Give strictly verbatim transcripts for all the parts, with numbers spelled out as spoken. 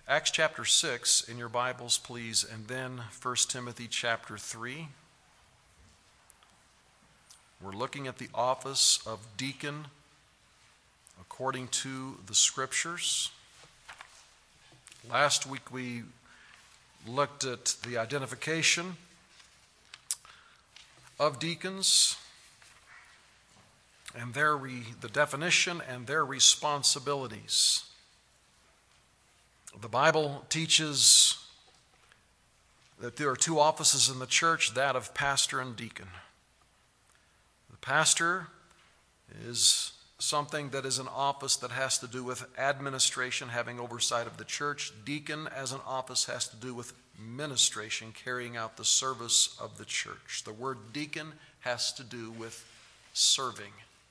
Acts chapter six in your Bibles, please, and then First Timothy chapter three. We're looking at the office of deacon according to the Scriptures. Last week we looked at the identification of deacons and their re, the definition and their responsibilities. The Bible teaches that there are two offices in the church, that of pastor and deacon. The pastor is something that is an office that has to do with administration, having oversight of the church. Deacon, as an office, has to do with ministration, carrying out the service of the church. The word deacon has to do with serving,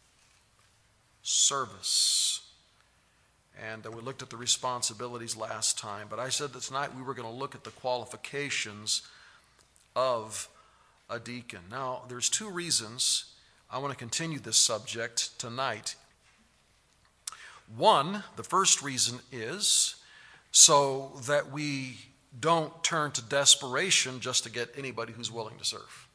service. And uh, we looked at the responsibilities last time, but I said that tonight we were going to look at the qualifications of a deacon. Now, there's two reasons I want to continue this subject tonight. One, the first reason is so that we don't turn to desperation just to get anybody who's willing to serve.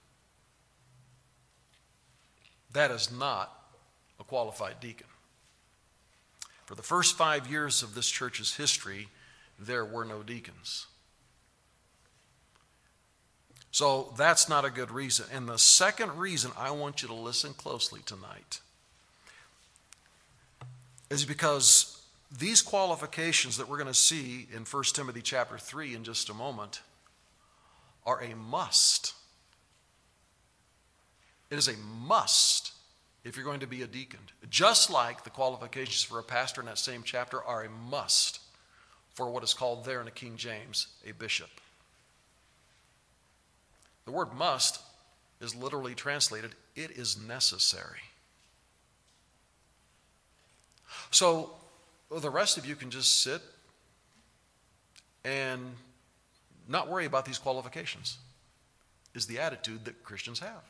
That is not a qualified deacon. For the first five years of this church's history, there were no deacons. So that's not a good reason. And the second reason I want you to listen closely tonight is because these qualifications that we're going to see in First Timothy chapter three in just a moment are a must. It is a must if you're going to be a deacon. Just like the qualifications for a pastor in that same chapter are a must for what is called there in the King James a bishop. The word must is literally translated, it is necessary. So well, the rest of you can just sit and not worry about these qualifications, is the attitude that Christians have.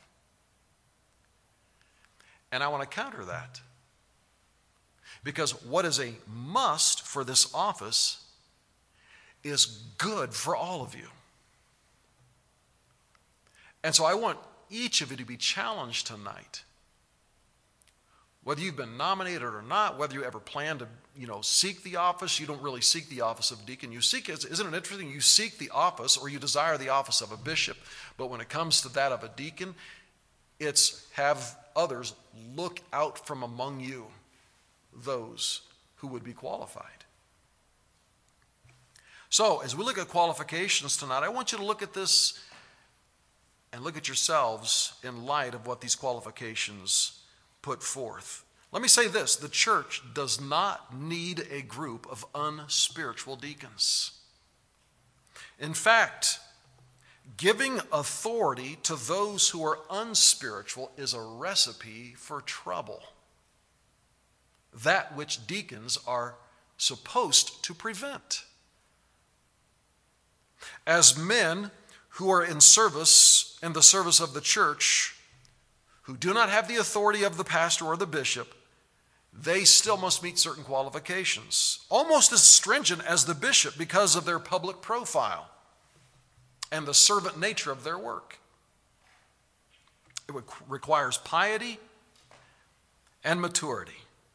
And I want to counter that. Because what is a must for this office is good for all of you. And so I want each of you to be challenged tonight. Whether you've been nominated or not, whether you ever plan to, you know, seek the office, you don't really seek the office of deacon. You seek, isn't it interesting? You seek the office or you desire the office of a bishop. But when it comes to that of a deacon, it's have others look out from among you those who would be qualified. So, as we look at qualifications tonight, I want you to look at this and look at yourselves in light of what these qualifications put forth. Let me say this, the church does not need a group of unspiritual deacons. In fact, giving authority to those who are unspiritual is a recipe for trouble. That which deacons are supposed to prevent. As men who are in service, in the service of the church, who do not have the authority of the pastor or the bishop, they still must meet certain qualifications, almost as stringent as the bishop because of their public profile and the servant nature of their work. It requires piety and maturity.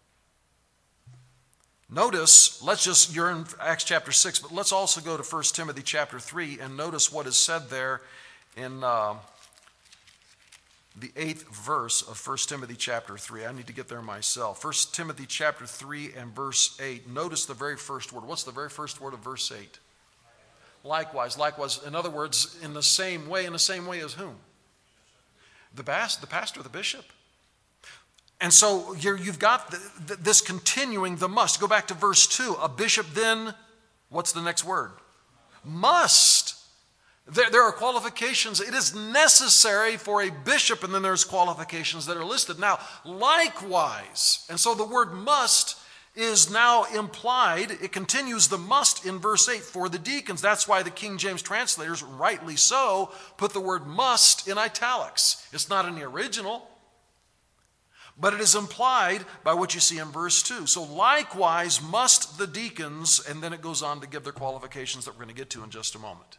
Notice, let's just, you're in Acts chapter six, but let's also go to First Timothy chapter three and notice what is said there in uh, the eighth verse of First Timothy chapter three. I need to get there myself. First Timothy chapter three and verse eight. Notice the very first word. What's the very first word of verse eight? Likewise, likewise. In other words, in the same way, in the same way as whom? The, bas- the pastor, the bishop. And so you're, you've got the, the, this continuing the must. Go back to verse two. A bishop then, what's the next word? Must. There, there are qualifications. It is necessary for a bishop, and then there's qualifications that are listed. Now, likewise. And so the word must is now implied. It continues the must in verse eight for the deacons. That's why the King James translators, rightly so, put the word must in italics. It's not in the original. But it is implied by what you see in verse two. So likewise must the deacons, and then it goes on to give their qualifications that we're going to get to in just a moment.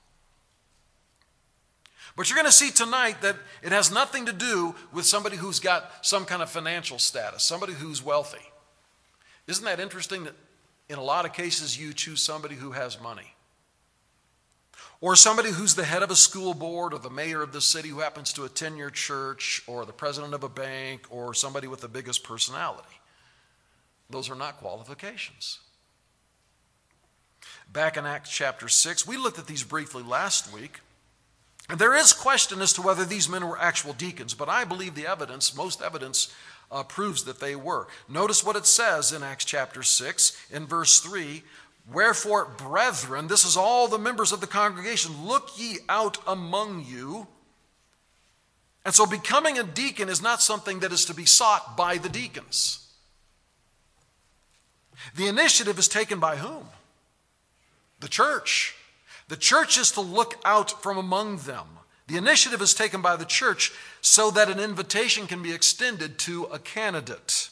But you're going to see tonight that it has nothing to do with somebody who's got some kind of financial status, somebody who's wealthy. Isn't that interesting that in a lot of cases you choose somebody who has money? Or somebody who's the head of a school board or the mayor of the city who happens to attend your church, or the president of a bank, or somebody with the biggest personality. Those are not qualifications. Back in Acts chapter six, we looked at these briefly last week. And there is question as to whether these men were actual deacons, but I believe the evidence, most evidence, uh, proves that they were. Notice what it says in Acts chapter six, in verse three. Wherefore, brethren, this is all the members of the congregation, look ye out among you. And so becoming a deacon is not something that is to be sought by the deacons. The initiative is taken by whom? The church. The church is to look out from among them. The initiative is taken by the church so that an invitation can be extended to a candidate.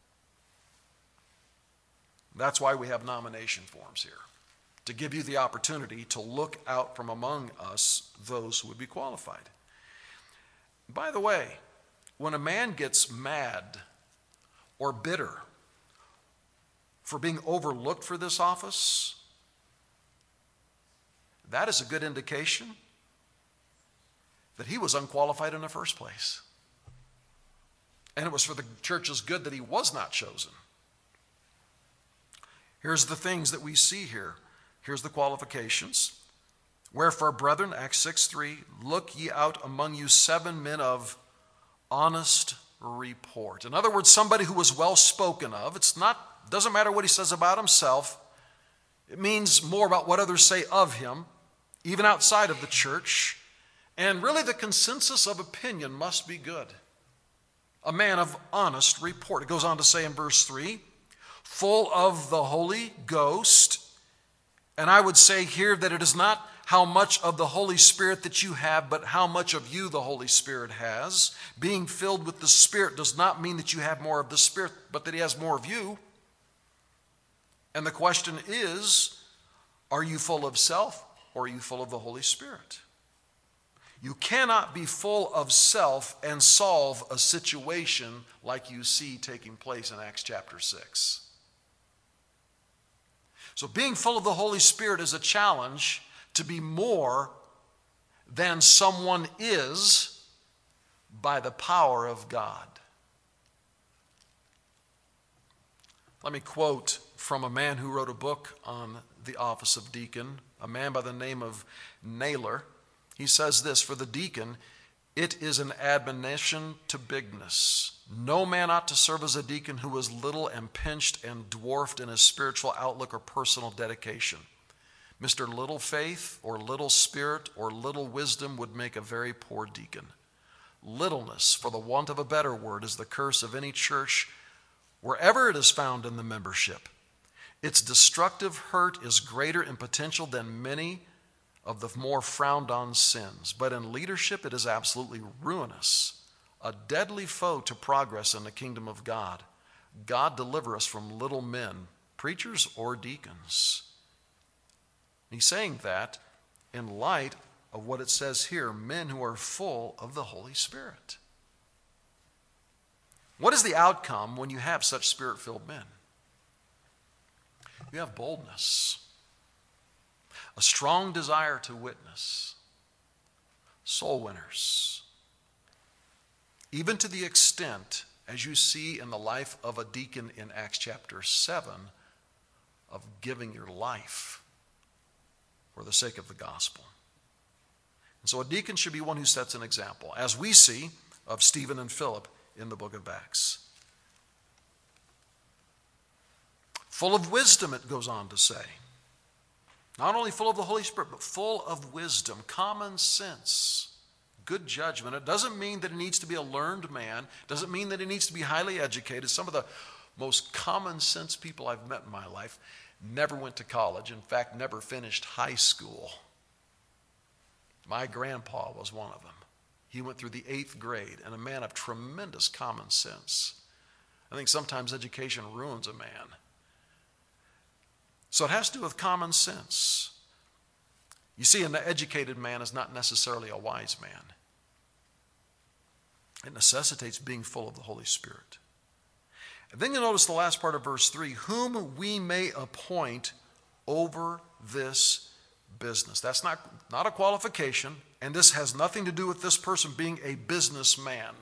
That's why we have nomination forms here, to give you the opportunity to look out from among us those who would be qualified. By the way, when a man gets mad or bitter for being overlooked for this office, that is a good indication that he was unqualified in the first place. And it was for the church's good that he was not chosen. Here's the things that we see here. Here's the qualifications. Wherefore, brethren, Acts six three, look ye out among you seven men of honest report. In other words, somebody who was well spoken of. It's not, doesn't matter what he says about himself. It means more about what others say of him, even outside of the church. And really the consensus of opinion must be good. A man of honest report. It goes on to say in verse three, full of the Holy Ghost. And I would say here that it is not how much of the Holy Spirit that you have, but how much of you the Holy Spirit has. Being filled with the Spirit does not mean that you have more of the Spirit, but that He has more of you. And the question is, are you full of self or are you full of the Holy Spirit? You cannot be full of self and solve a situation like you see taking place in Acts chapter six. So being full of the Holy Spirit is a challenge to be more than someone is by the power of God. Let me quote from a man who wrote a book on the office of deacon, a man by the name of Naylor. He says this, for the deacon, it is an admonition to bigness. No man ought to serve as a deacon who is little and pinched and dwarfed in his spiritual outlook or personal dedication. Mister Little Faith or Little Spirit or Little Wisdom would make a very poor deacon. Littleness, for the want of a better word, is the curse of any church wherever it is found in the membership. Its destructive hurt is greater in potential than many of the more frowned on sins. But in leadership, it is absolutely ruinous, a deadly foe to progress in the kingdom of God. God deliver us from little men, preachers or deacons. He's saying that in light of what it says here, men who are full of the Holy Spirit. What is the outcome when you have such Spirit-filled men? You have boldness, a strong desire to witness, soul winners, even to the extent, as you see in the life of a deacon in Acts chapter seven, of giving your life for the sake of the gospel. And so a deacon should be one who sets an example, as we see of Stephen and Philip in the book of Acts. Full of wisdom, it goes on to say. Not only full of the Holy Spirit, but full of wisdom, common sense, good judgment. It doesn't mean that he needs to be a learned man. It doesn't mean that he needs to be highly educated. Some of the most common sense people I've met in my life never went to college. In fact, never finished high school. My grandpa was one of them. He went through the eighth grade, and a man of tremendous common sense. I think sometimes education ruins a man. So it has to do with common sense. You see, an educated man is not necessarily a wise man. It necessitates being full of the Holy Spirit. And then you notice the last part of verse three, whom we may appoint over this business. That's not, not a qualification, and this has nothing to do with this person being a businessman.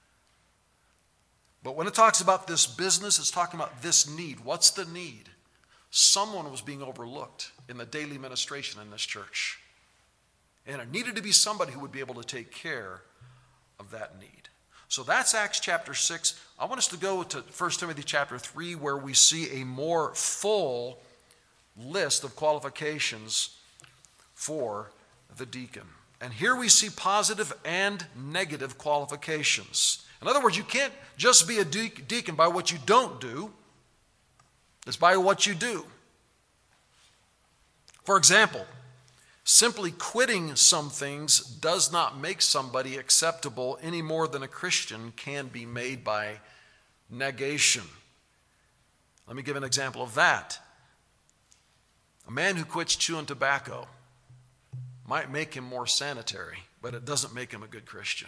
But when it talks about this business, it's talking about this need. What's the need? Someone was being overlooked in the daily ministration in this church. And it needed to be somebody who would be able to take care of that need. So that's Acts chapter six. I want us to go to First Timothy chapter three, where we see a more full list of qualifications for the deacon. And here we see positive and negative qualifications. In other words, you can't just be a deacon by what you don't do. It's by what you do. For example, simply quitting some things does not make somebody acceptable any more than a Christian can be made by negation. Let me give an example of that. A man who quits chewing tobacco might make him more sanitary, but it doesn't make him a good Christian.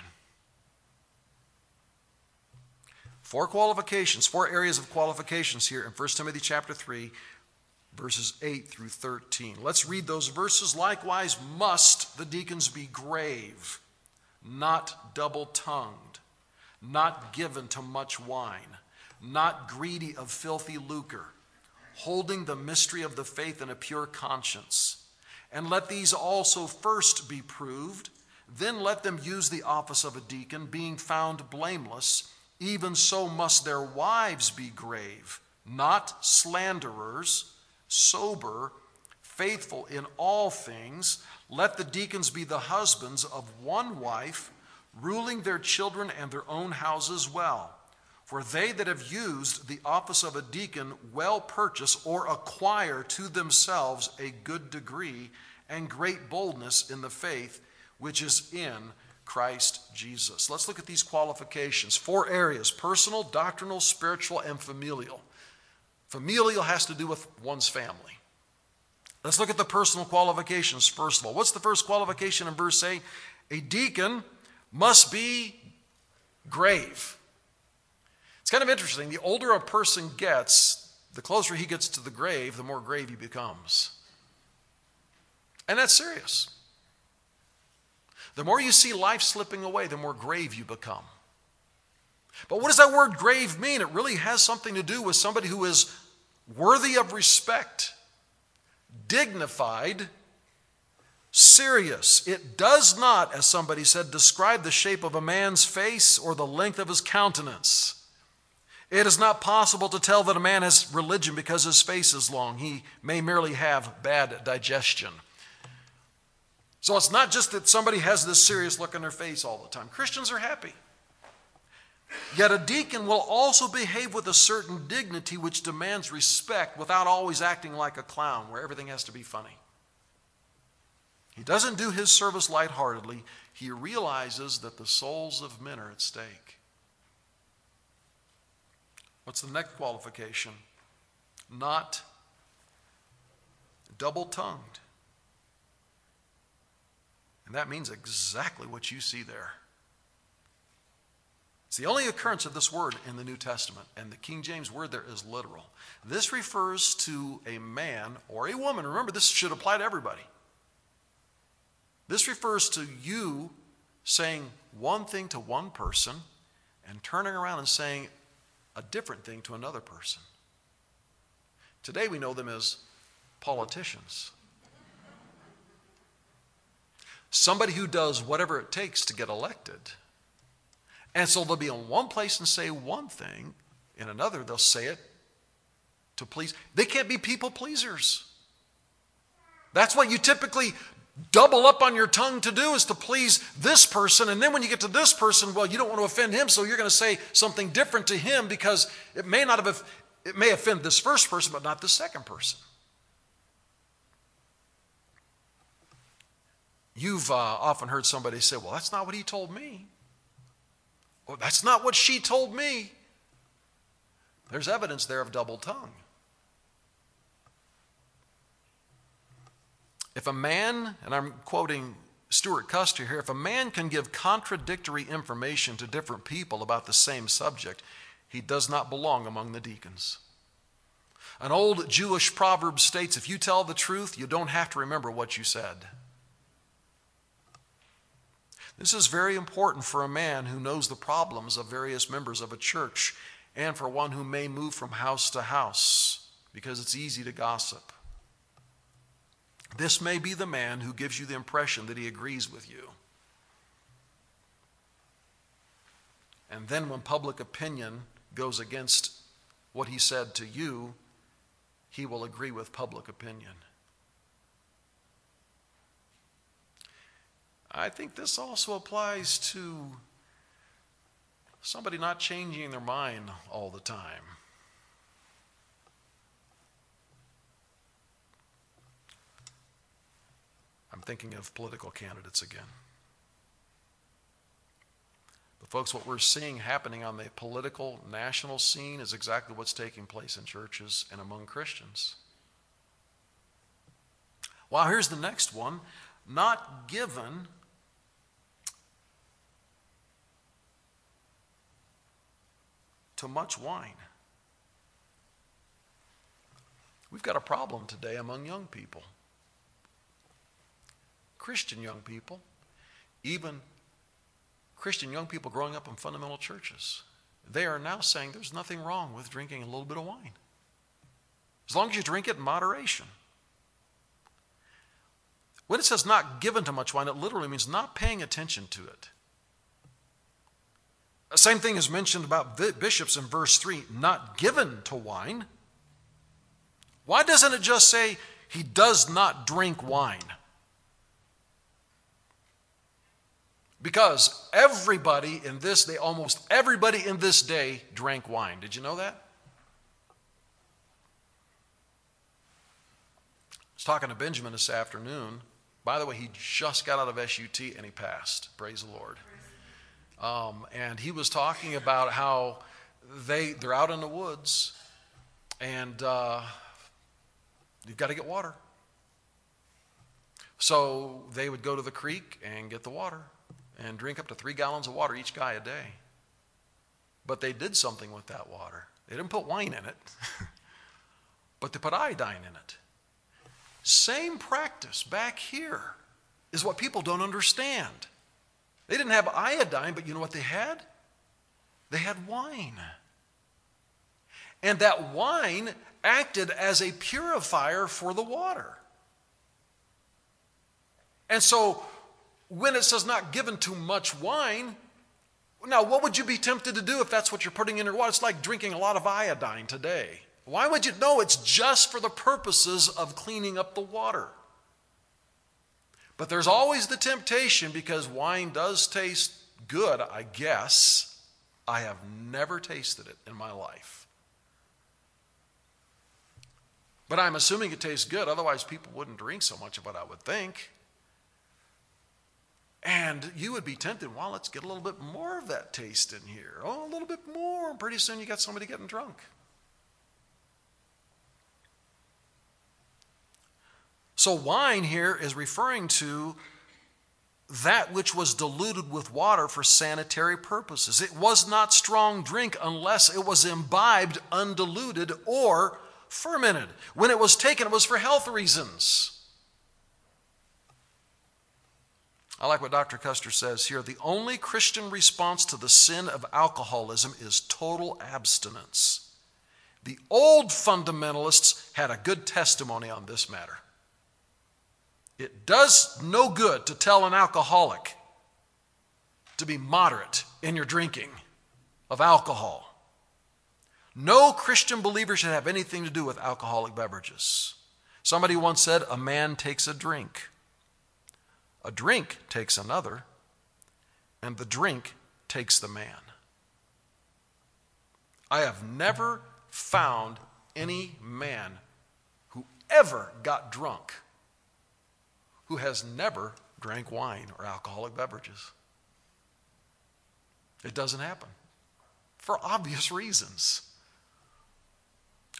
Four qualifications, four areas of qualifications here in First Timothy chapter three, verses eight through thirteen. Let's read those verses. Likewise, must the deacons be grave, not double-tongued, not given to much wine, not greedy of filthy lucre, holding the mystery of the faith in a pure conscience. And let these also first be proved, then let them use the office of a deacon, being found blameless. Even so must their wives be grave, not slanderers, sober, faithful in all things. Let the deacons be the husbands of one wife, ruling their children and their own houses well. For they that have used the office of a deacon well purchase or acquire to themselves a good degree and great boldness in the faith which is in Christ Jesus. Let's look at these qualifications. Four areas: personal, doctrinal, spiritual, and familial. Familial has to do with one's family. Let's look at the personal qualifications first of all. What's the first qualification in verse eight? A deacon must be grave. It's kind of interesting. The older a person gets, the closer he gets to the grave, the more grave he becomes. And that's serious. The more you see life slipping away, the more grave you become. But what does that word grave mean? It really has something to do with somebody who is worthy of respect, dignified, serious. It does not, as somebody said, describe the shape of a man's face or the length of his countenance. It is not possible to tell that a man has religion because his face is long. He may merely have bad digestion. So it's not just that somebody has this serious look on their face all the time. Christians are happy. Yet a deacon will also behave with a certain dignity which demands respect without always acting like a clown where everything has to be funny. He doesn't do his service lightheartedly. He realizes that the souls of men are at stake. What's the next qualification? Not double-tongued. And that means exactly what you see there. It's the only occurrence of this word in the New Testament, and the King James word there is literal. This refers to a man or a woman. Remember, this should apply to everybody. This refers to you saying one thing to one person and turning around and saying a different thing to another person. Today we know them as politicians. Somebody who does whatever it takes to get elected. And so they'll be in one place and say one thing, in another they'll say it to please. They can't be people pleasers. That's what you typically double up on your tongue to do, is to please this person. And then when you get to this person, well, you don't want to offend him, so you're going to say something different to him because it may not have, it may offend this first person, but not the second person. You've uh, often heard somebody say, well, that's not what he told me. Or that's not what she told me. There's evidence there of double tongue. If a man, and I'm quoting Stuart Custer here, if a man can give contradictory information to different people about the same subject, he does not belong among the deacons. An old Jewish proverb states, if you tell the truth, you don't have to remember what you said. This is very important for a man who knows the problems of various members of a church and for one who may move from house to house because it's easy to gossip. This may be the man who gives you the impression that he agrees with you. And then when public opinion goes against what he said to you, he will agree with public opinion. I think this also applies to somebody not changing their mind all the time. I'm thinking of political candidates again. But folks, what we're seeing happening on the political national scene is exactly what's taking place in churches and among Christians. Well, here's the next one. Not given to much wine. We've got a problem today among young people. Christian young people, even Christian young people growing up in fundamental churches, they are now saying there's nothing wrong with drinking a little bit of wine, as long as you drink it in moderation. When it says not given to much wine, it literally means not paying attention to it. The same thing is mentioned about bishops in verse three, not given to wine. Why doesn't it just say he does not drink wine? Because everybody in this day, almost everybody in this day drank wine. Did you know that? I was talking to Benjamin this afternoon. By the way, he just got out of S U T and he passed. Praise the Lord. Um, and he was talking about how they, they're out in the woods and uh, you've got to get water. So they would go to the creek and get the water and drink up to three gallons of water each guy a day. But they did something with that water. They didn't put wine in it, but they put iodine in it. Same practice back here is what people don't understand. They didn't have iodine, but you know what they had? They had wine. And that wine acted as a purifier for the water. And so when it says not given too much wine, now what would you be tempted to do if that's what you're putting in your water? It's like drinking a lot of iodine today. Why would you? No, it's just for the purposes of cleaning up the water. But there's always the temptation, because wine does taste good, I guess. I have never tasted it in my life. But I'm assuming it tastes good, otherwise people wouldn't drink so much of it, I would think. And you would be tempted, well, let's get a little bit more of that taste in here. Oh, a little bit more. And pretty soon you got somebody getting drunk. So wine here is referring to that which was diluted with water for sanitary purposes. It was not strong drink unless it was imbibed, undiluted, or fermented. When it was taken, it was for health reasons. I like what Doctor Custer says here. The only Christian response to the sin of alcoholism is total abstinence. The old fundamentalists had a good testimony on this matter. It does no good to tell an alcoholic to be moderate in your drinking of alcohol. No Christian believer should have anything to do with alcoholic beverages. Somebody once said, a man takes a drink. A drink takes another, and the drink takes the man. I have never found any man who ever got drunk who has never drank wine or alcoholic beverages. It doesn't happen for obvious reasons.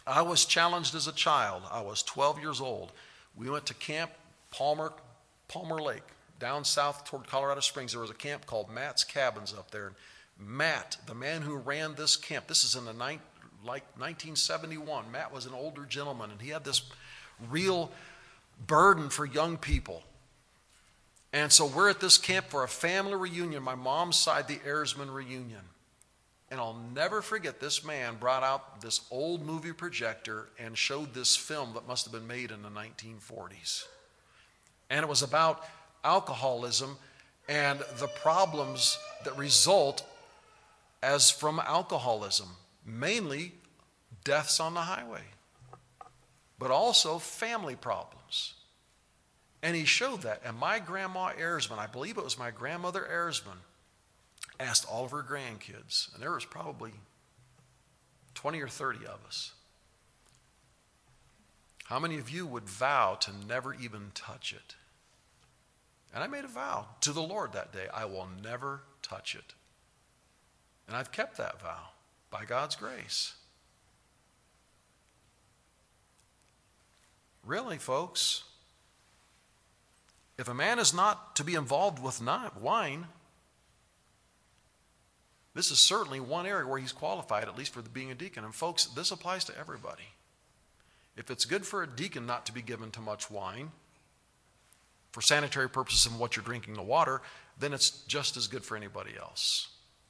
I was challenged as a child. I was twelve years old. We went to Camp Palmer, Palmer Lake, down south toward Colorado Springs. There was a camp called Matt's Cabins up there. Matt, the man who ran this camp, this is in the ni- like nineteen seventy-one. Matt was an older gentleman, and he had this real burden for young people. And so we're at this camp for a family reunion, my mom's side, the Ayersman reunion. And I'll never forget, this man brought out this old movie projector and showed this film that must have been made in the nineteen forties. And it was about alcoholism and the problems that result as from alcoholism, mainly deaths on the highway, but also family problems. And he showed that. And my grandma Ayersman, I believe it was my grandmother Ayersman, asked all of her grandkids, and there was probably twenty or thirty of us, how many of you would vow to never even touch it? And I made a vow to the Lord that day, I will never touch it. And I've kept that vow by God's grace. Really, folks, if a man is not to be involved with wine, this is certainly one area where he's qualified, at least for being a deacon. And folks, this applies to everybody. If it's good for a deacon not to be given too much wine, for sanitary purposes and what you're drinking, the water, then it's just as good for anybody else.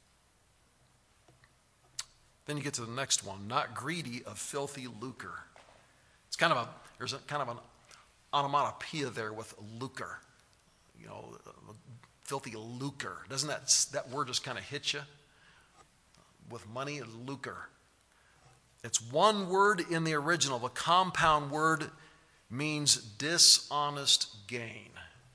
Then you get to the next one, not greedy of filthy lucre. It's kind of a, there's a kind of an onomatopoeia there with lucre. You know, filthy lucre. Doesn't that, that word just kind of hit you? With money, lucre. It's one word in the original. The compound word means dishonest gain.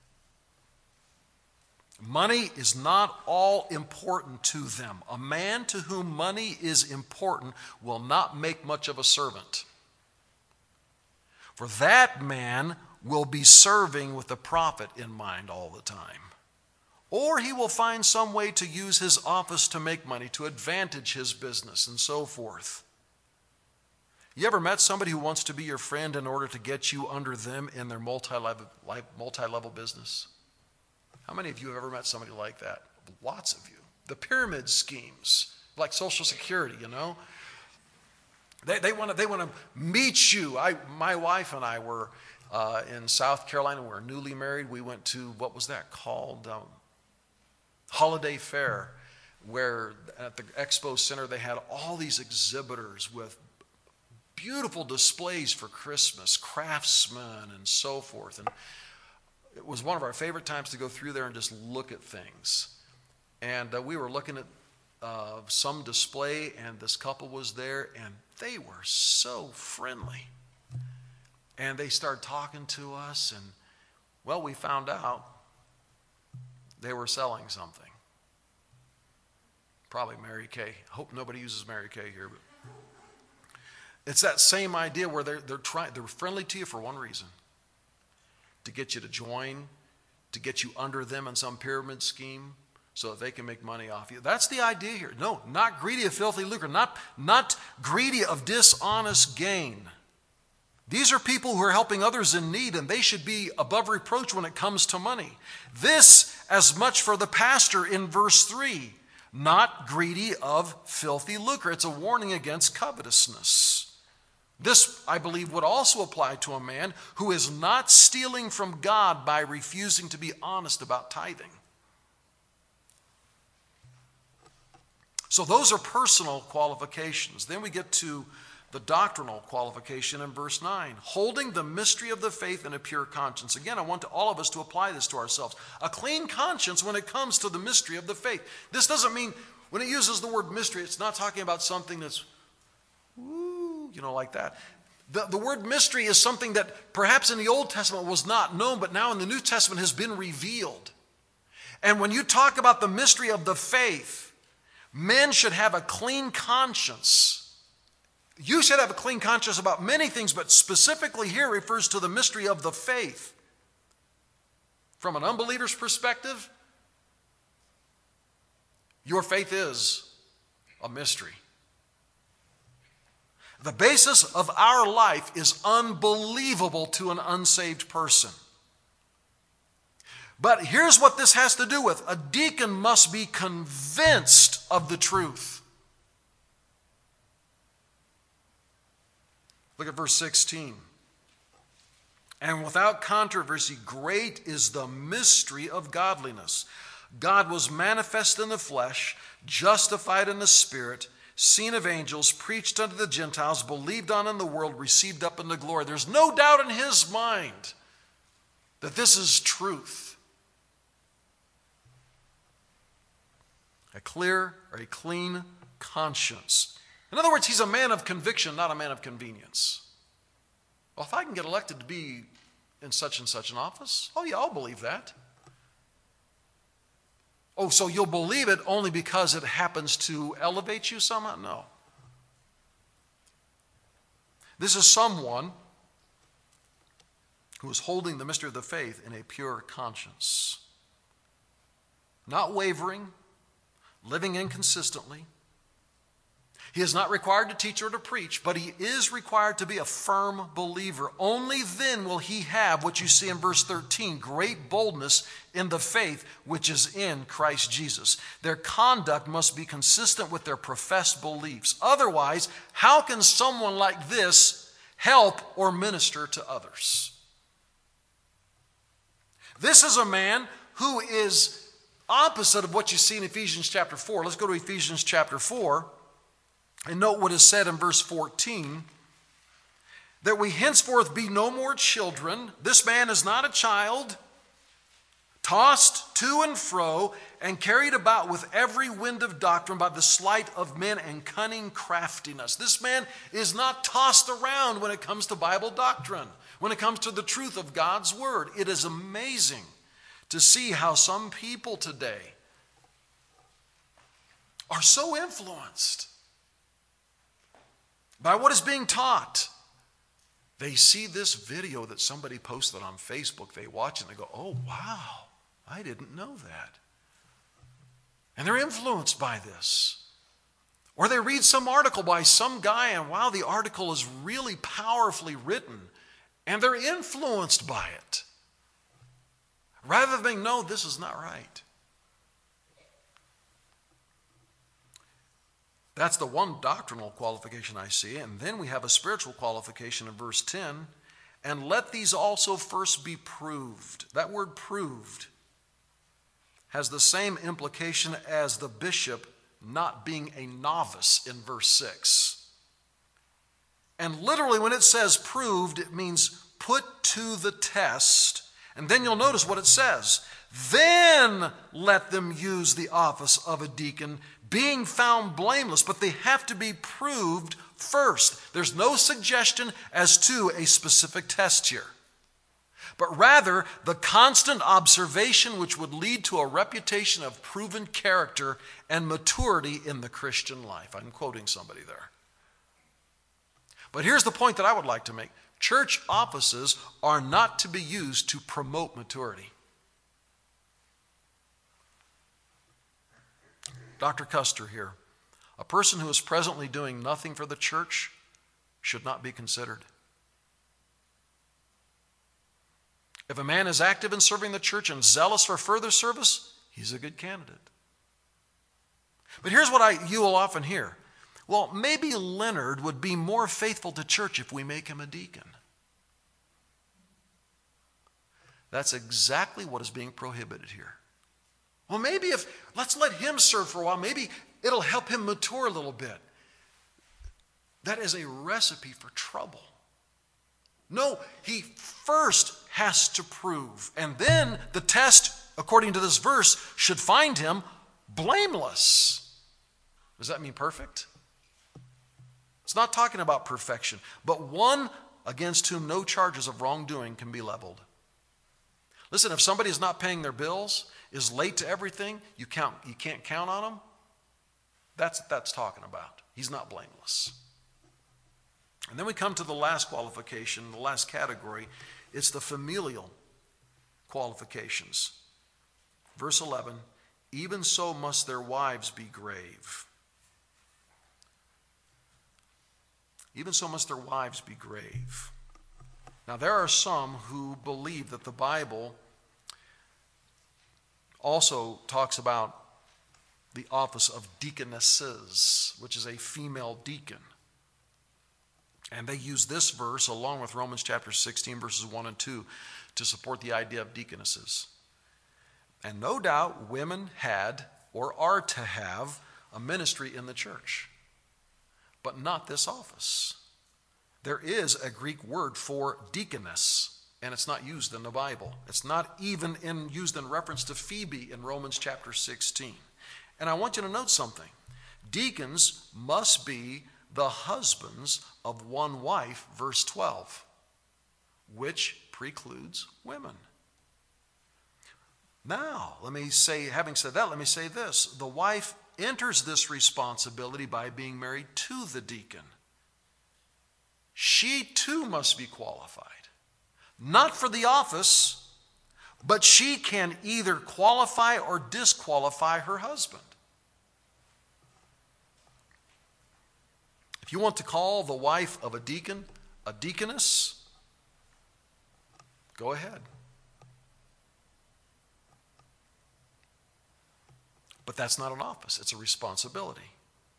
Money is not all important to them. A man to whom money is important will not make much of a servant. For that man will be serving with the profit in mind all the time. Or he will find some way to use his office to make money, to advantage his business, and so forth. You ever met somebody who wants to be your friend in order to get you under them in their multi-level, multi-level business? How many of you have ever met somebody like that? Lots of you. The pyramid schemes, like Social Security, you know. They, they want to they want to meet you. I, my wife and I were uh, in South Carolina. We were newly married. We went to, what was that called? Um, Holiday Fair, where at the Expo Center they had all these exhibitors with beautiful displays for Christmas, craftsmen and so forth. And it was one of our favorite times to go through there and just look at things. And uh, we were looking at uh, some display, and this couple was there, and they were so friendly. And they started talking to us, and, well, we found out they were selling something. Probably Mary Kay. Hope nobody uses Mary Kay here, but it's that same idea where they're they're trying they're friendly to you for one reason. To get you to join, to get you under them in some pyramid scheme so that they can make money off you. That's the idea here. No, not greedy of filthy lucre, not, not greedy of dishonest gain. These are people who are helping others in need, and they should be above reproach when it comes to money. This as much for the pastor in verse three, not greedy of filthy lucre. It's a warning against covetousness. This, I believe, would also apply to a man who is not stealing from God by refusing to be honest about tithing. So those are personal qualifications. Then we get to the doctrinal qualification in verse nine. Holding the mystery of the faith in a pure conscience. Again, I want to, all of us to apply this to ourselves. A clean conscience when it comes to the mystery of the faith. This doesn't mean, when it uses the word mystery, it's not talking about something that's, woo, you know, like that. The, the word mystery is something that perhaps in the Old Testament was not known, but now in the New Testament has been revealed. And when you talk about the mystery of the faith, men should have a clean conscience. You should have a clean conscience about many things, but specifically here refers to the mystery of the faith. From an unbeliever's perspective, your faith is a mystery. The basis of our life is unbelievable to an unsaved person. But here's what this has to do with. A deacon must be convinced of the truth. Look at verse sixteen. And without controversy, great is the mystery of godliness. God was manifest in the flesh, justified in the spirit, seen of angels, preached unto the Gentiles, believed on in the world, received up into glory. There's no doubt in his mind that this is truth. A clear or a clean conscience. In other words, he's a man of conviction, not a man of convenience. Well, if I can get elected to be in such and such an office, oh yeah, I'll believe that. Oh, so you'll believe it only because it happens to elevate you somehow? No. This is someone who is holding the mystery of the faith in a pure conscience. Not wavering, living inconsistently. He is not required to teach or to preach, but he is required to be a firm believer. Only then will he have what you see in verse thirteen, great boldness in the faith which is in Christ Jesus. Their conduct must be consistent with their professed beliefs. Otherwise, how can someone like this help or minister to others? This is a man who is opposite of what you see in Ephesians chapter four. Let's go to Ephesians chapter four. And note what is said in verse fourteen, that we henceforth be no more children. This man is not a child, tossed to and fro and carried about with every wind of doctrine by the sleight of men and cunning craftiness. This man is not tossed around when it comes to Bible doctrine, when it comes to the truth of God's word. It is amazing to see how some people today are so influenced by what is being taught. They see this video that somebody posted on Facebook, they watch it and they go, oh wow, I didn't know that. And they're influenced by this. Or they read some article by some guy and wow, the article is really powerfully written, and they're influenced by it. Rather than being, no, this is not right. That's the one doctrinal qualification I see. And then we have a spiritual qualification in verse ten. And let these also first be proved. That word proved has the same implication as the bishop not being a novice in verse six. And literally when it says proved, it means put to the test. And then you'll notice what it says. Then let them use the office of a deacon, being found blameless, but they have to be proved first. There's no suggestion as to a specific test here, but rather the constant observation which would lead to a reputation of proven character and maturity in the Christian life. I'm quoting somebody there. But here's the point that I would like to make. Church offices are not to be used to promote maturity. Doctor Custer here. A person who is presently doing nothing for the church should not be considered. If a man is active in serving the church and zealous for further service, he's a good candidate. But here's what I you will often hear. Well, maybe Leonard would be more faithful to church if we make him a deacon. That's exactly what is being prohibited here. Well, maybe if, let's let him serve for a while. Maybe it'll help him mature a little bit. That is a recipe for trouble. No, he first has to prove. And then the test, according to this verse, should find him blameless. Does that mean perfect? It's not talking about perfection, but one against whom no charges of wrongdoing can be leveled. Listen, if somebody is not paying their bills, is late to everything, you count, you can't count on them, that's what that's talking about. He's not blameless. And then we come to the last qualification, the last category. It's the familial qualifications. Verse eleven, even so must their wives be grave. even so must their wives be grave. Now, there are some who believe that the Bible also talks about the office of deaconesses, which is a female deacon. And they use this verse along with Romans chapter sixteen, verses one and two, to support the idea of deaconesses. And no doubt women had or are to have a ministry in the church, but not this office. There is a Greek word for deaconess, and it's not used in the Bible. It's not even in, used in reference to Phoebe in Romans chapter sixteen. And I want you to note something. Deacons must be the husbands of one wife, verse twelve, which precludes women. Now, let me say, having said that, let me say this. The wife enters this responsibility by being married to the deacon. She too must be qualified. Not for the office, but she can either qualify or disqualify her husband. If you want to call the wife of a deacon a deaconess, go ahead. But that's not an office, it's a responsibility.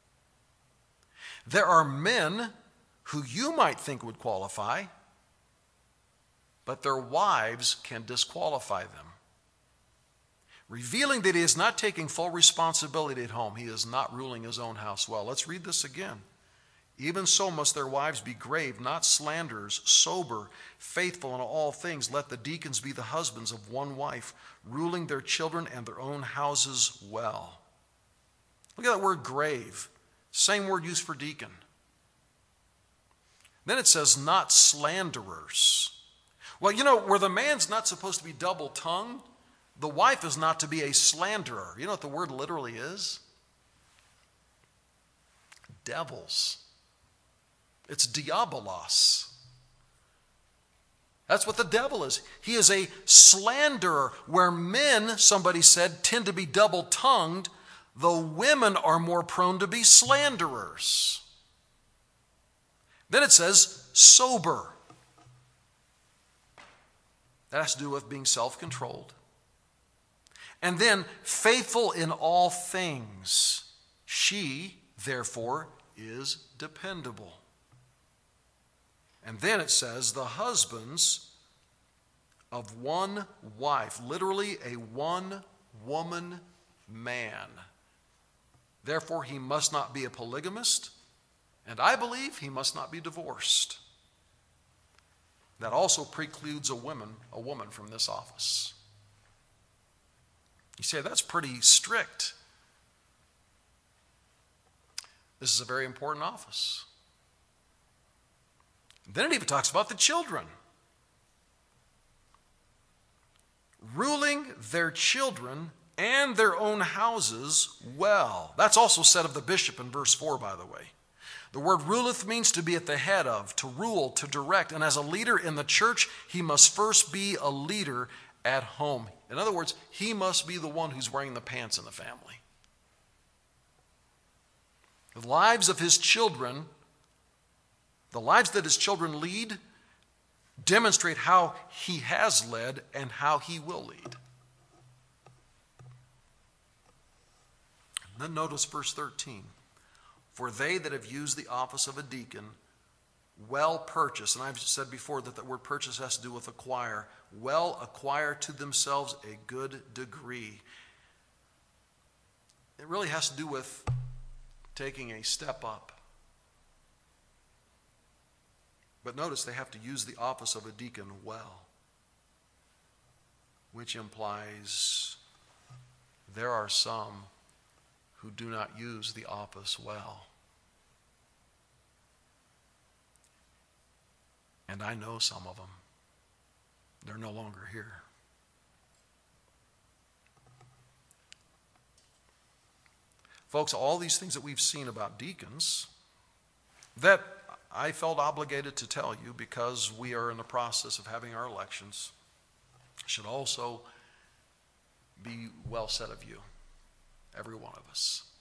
There are men who you might think would qualify, but their wives can disqualify them, revealing that he is not taking full responsibility at home. He is not ruling his own house well. Let's read this again. Even so must their wives be grave, not slanderers, sober, faithful in all things. Let the deacons be the husbands of one wife, ruling their children and their own houses well. Look at that word grave. Same word used for deacon. Then it says not slanderers. Well, you know, where the man's not supposed to be double-tongued, the wife is not to be a slanderer. You know what the word literally is? Devils. It's diabolos. That's what the devil is. He is a slanderer. Where men, somebody said, tend to be double-tongued, the women are more prone to be slanderers. Then it says sober. That has to do with being self-controlled. And then faithful in all things. She, therefore, is dependable. And then it says the husbands of one wife, literally a one-woman man. Therefore, he must not be a polygamist, and I believe he must not be divorced. That also precludes a woman, a woman from this office. You say, that's pretty strict. This is a very important office. Then it even talks about the children. Ruling their children and their own houses well. That's also said of the bishop in verse four, by the way. The word ruleth means to be at the head of, to rule, to direct. And as a leader in the church, he must first be a leader at home. In other words, he must be the one who's wearing the pants in the family. The lives of his children, the lives that his children lead, demonstrate how he has led and how he will lead. And then notice verse thirteen. For they that have used the office of a deacon well purchase, and I've said before that the word purchase has to do with acquire, well acquire to themselves a good degree. It really has to do with taking a step up. But notice they have to use the office of a deacon well, which implies there are some who do not use the office well. And I know some of them. They're no longer here. Folks, all these things that we've seen about deacons, that I felt obligated to tell you because we are in the process of having our elections, should also be well said of you, every one of us.